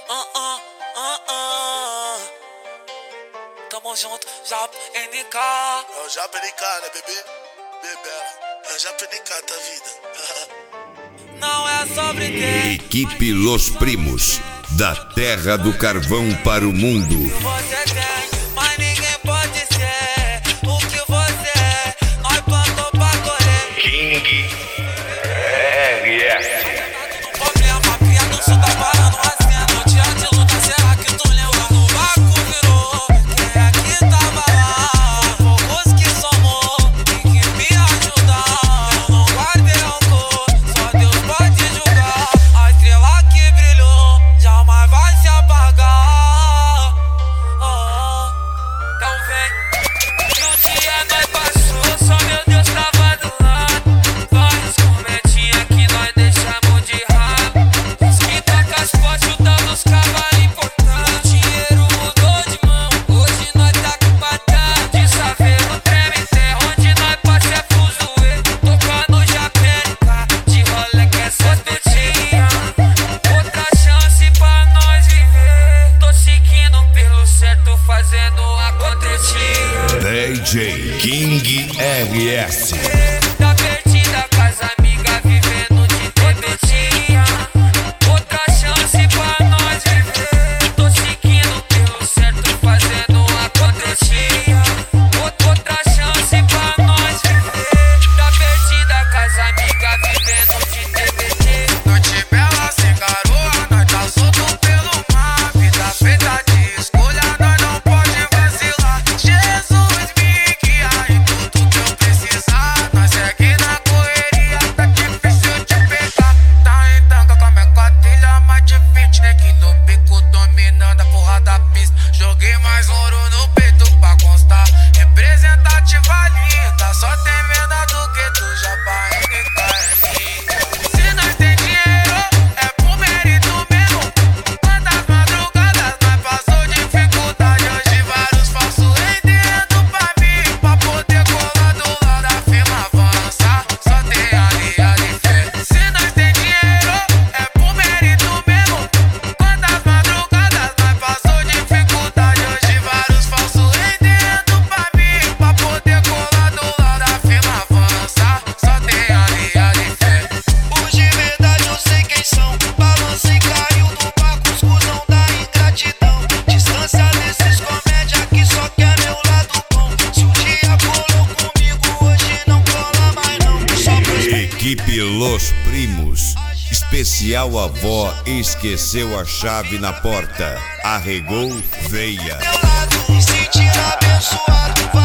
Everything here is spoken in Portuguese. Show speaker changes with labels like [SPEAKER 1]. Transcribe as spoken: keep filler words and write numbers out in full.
[SPEAKER 1] Ah, ah, ah, ah. Tamo junto, Japa N K.
[SPEAKER 2] É o Japa N K, né, bebê? Bebela. É o Japa N K da vida.
[SPEAKER 1] Não é sobre ter.
[SPEAKER 3] Equipe Los Primos, da terra do carvão para o mundo.
[SPEAKER 1] Você tem, mas ninguém pode ser o que você é. Nós plantou pra correr.
[SPEAKER 3] King R S.
[SPEAKER 1] Problema, cria no sul, tá parando a cena. Dia de luta, será que tu lembra? No barco virou. Quem é que tava lá? Poucos que somos, tem que me ajudar. Eu não guardei rancor, só Deus pode julgar. A estrela que brilhou jamais vai se apagar. Oh, oh. Então vem. No dia nós passou, só meu Deus tava do lado. Vários cometinha que nós deixamos de rabo. Os que toca as postes, chutando os cavalos importantes. O dinheiro mudou de mão, hoje nós tá com batata. De saveiro treme terra, onde nós passa é fuzuê. Tocando japénica, de rolê que é só tetinha. Outra chance pra nós viver. Tô seguindo pelo certo, fazendo acontecer.
[SPEAKER 3] D J King R S.
[SPEAKER 1] Tá perdida com as amigas, vivendo de tebetinha. Outra chance pra nós viver. Tô seguindo pelo certo, fazendo acontecer. Outra chance pra nós viver. Tá perdida com as amigas, vivendo de T B T.
[SPEAKER 4] Noite bela sem garoa, nós tá solto pelo mar. Vida feita de escolha, nós não pode vacilar. Jesus me guia em tudo que eu precisar. Nós segue na correria, tá difícil de pegar. Tá em tanga com a minha quadrilha, mais de vinte negue no bico, dominando a porra da pista. Joguei mais ouro no peito pra constar. Representativa linda, só tem venda do que tu já N K é minha. Se nós tem dinheiro, é por mérito mesmo. Quantas madrugadas nós passou dificuldade. Hoje vários falsos rendendo pra mim, pra poder colar do lado da firma avançar. Só tem aliado e fé. Se nós tem dinheiro, é por mérito mesmo. Quantas madrugadas nós passou dificuldade. Hoje vários falsos rendendo pra mim, pra poder colar do lado da firma avançar. Só tem aliado e fé. Os de verdade eu sei quem são. Balança e caiu no barco, os cuzão da ingratidão. Distância desses comédia que só quer meu lado bom. Se um dia colou comigo, hoje não cola mais não. Só pois
[SPEAKER 3] Equipe Los Primos. Especial avó esqueceu a chave na porta. Arregou veia.
[SPEAKER 4] meu lado, me sentir abençoado.